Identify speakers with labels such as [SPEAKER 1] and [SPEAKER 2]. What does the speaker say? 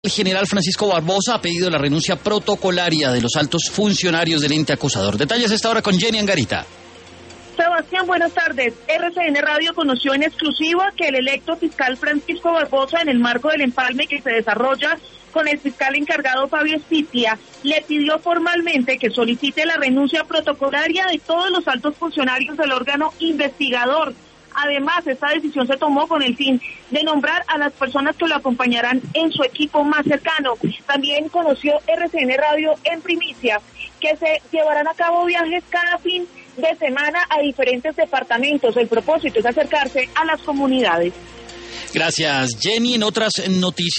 [SPEAKER 1] El general Francisco Barbosa ha pedido la renuncia protocolaria de los altos funcionarios del ente acusador. Detalles a esta hora con Jenny Angarita.
[SPEAKER 2] Sebastián, buenas tardes. RCN Radio conoció en exclusiva que el electo fiscal Francisco Barbosa, en el marco del empalme que se desarrolla con el fiscal encargado Fabio Espitia, le pidió formalmente que solicite la renuncia protocolaria de todos los altos funcionarios del órgano investigador. Además, esta decisión se tomó con el fin de nombrar a las personas que lo acompañarán en su equipo más cercano. También conoció RCN Radio en primicia que se llevarán a cabo viajes cada fin de semana a diferentes departamentos. El propósito es acercarse a las comunidades.
[SPEAKER 1] Gracias, Jenny. En otras noticias.